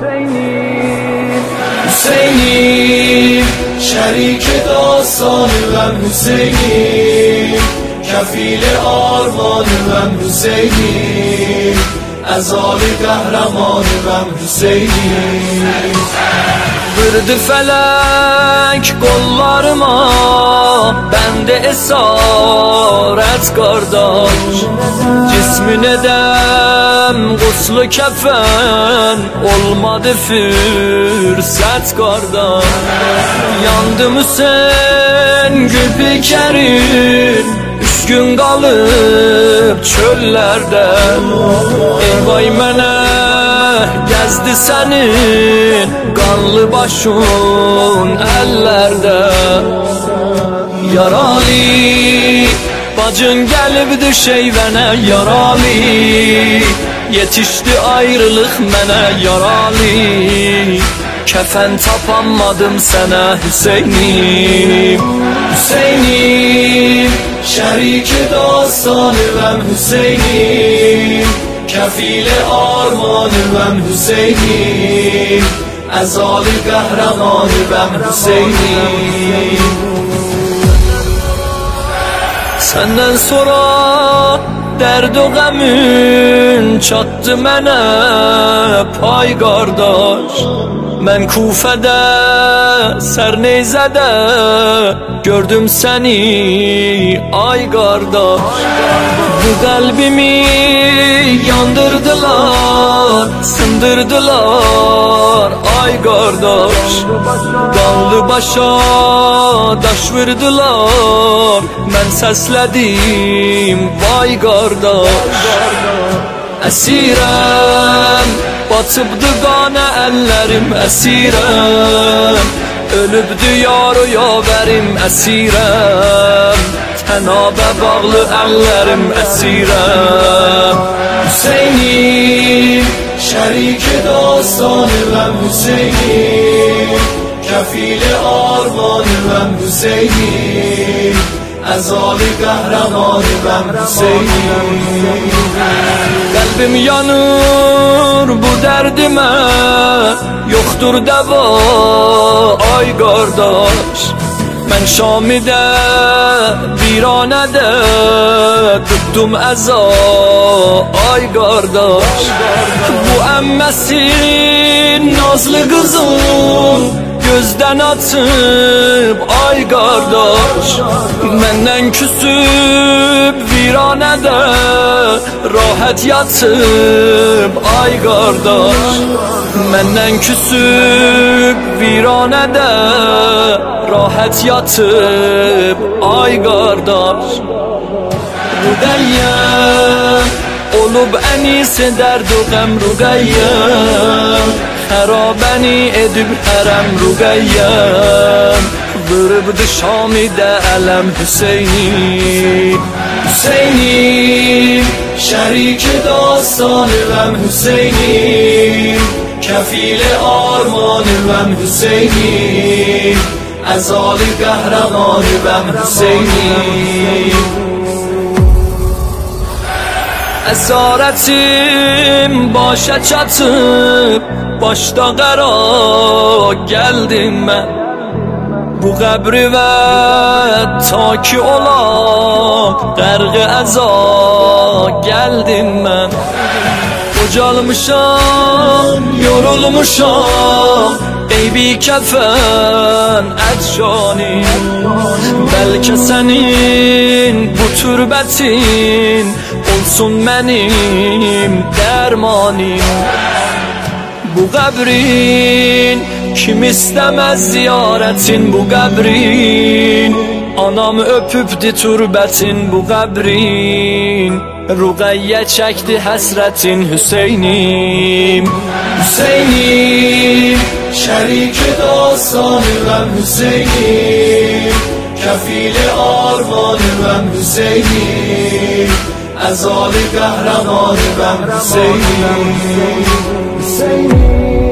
Hüseyin'im, şerik dastanım Hüseyin'im, kefil armanım Hüseyin'im, ezali kahramanım Hüseyin'im. Vurdu felek kollarıma, bende esaret kardeş. Cismin edem guslu kefen, olmadı fırsat kardeş. Yandım Hüseyin gül pikerin, 3 gün kalıp çöllerde. Eyvay mene gezdi senin kanlı başın ellerde. Yaralı bacın gelip düşeyvene yaralı, yetişti ayrılık mene yaralı. Kefen tapamadım sana Hüseyin'im. Hüseyin'im, şerik dastanım Hüseyin'im, kefil armanım Hüseyin'im, ezali kahramanım Hüseyin'im. Senden sonra derd o qəmin çattı mənə pay qardaş. Mən Kufədə, Sərneyzədə gördüm səni ay qardaş. Bu qəlbimi yandırdılar, sındırdılar ay qardaş. Qanlı başa daş vurdular, mən səslədim vay qardaş. Əsirəm, batıbdı qana əllərim əsirəm, ölübdü yar-ı yavərim əsirəm, tənabə bağlı əllərim əsirəm. Hüseyin'im, şerik dastanım Hüseyin'im, kefil armanım Hüseyin'im, ezali kahramanım Hüseyin'im. Kalbim yanır bu derdime, yoktur deva ay kardeş. Ben Şami'de, Virane'de tuttum eza ay kardeş. Bu emmesin nazlı kızım gözden atıp ay kardeş. Menden küsüp viranede rahat yatıp ay kardeş. Menden küsüp viranede rahat yatıp ay kardeş. Rüqəyyə olub ənisi dərd o qəm Rüqəyyə, xərabəni edib hərəm Rüqəyyə. Vurubdu Şamidə ələm Hüseyin'im. Hüseyin'im, şerik dastanım Hüseyin'im, kefil armanım Hüseyin'im, ezali kahramanım Hüseyin'im. Esaretim başa çatıp başta qara geldim ben. Bu qəbri və ta ki olam qərq-i əza gəldim mən. Qocalmışam, yorulmuşam, eybi kəfən ədşanim. Bəlkə sənin bu türbətin olsun mənim dərmanim. Bu qəbrin kim istemez ziyaretin bu qəbrin, anam öpübdi türbətin bu qəbrin. Rüqəyyə çəkdi həsrətin Hüseyin'im. Hüseyin'im, şerik dastanım Hüseyin'im, kefil armanım Hüseyin'im, ezali kahramanım Hüseyin'im. Hüseyin'im.